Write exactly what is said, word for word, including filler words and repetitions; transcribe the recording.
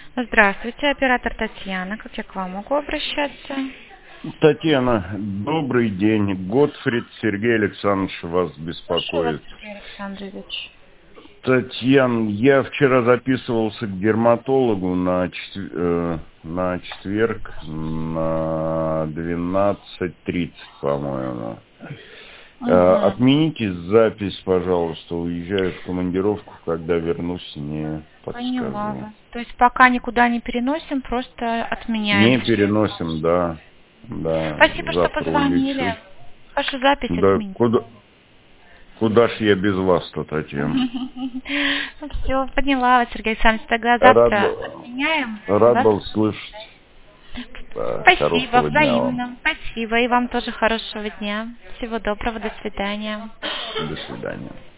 Здравствуйте, оператор Татьяна. Как я к вам могу обращаться? Татьяна, добрый день. Готфрид Сергей Александрович вас Слушаю вас, беспокоит. Сергей Александрович. Татьяна, я вчера записывался к дерматологу на, четв- э, на четверг на двенадцать тридцать, по-моему. Э, Угу. отмените запись, пожалуйста. Уезжаю в командировку, когда вернусь, не Поняла подскажу. вас. То есть пока никуда не переносим, просто отменяем Не все. переносим, да. Да, Спасибо, что завтра улечу. позвонили. Вашу запись Да, отменить. куда... Куда ж я без вас-то, Татьяна? Все, поняла вас, Сергей Александрович. Тогда Рад, завтра отменяем. рад Вас. был слышать. Да, Спасибо, хорошего дня вам. взаимно. Спасибо. И вам тоже хорошего дня. Всего доброго, до свидания. До свидания.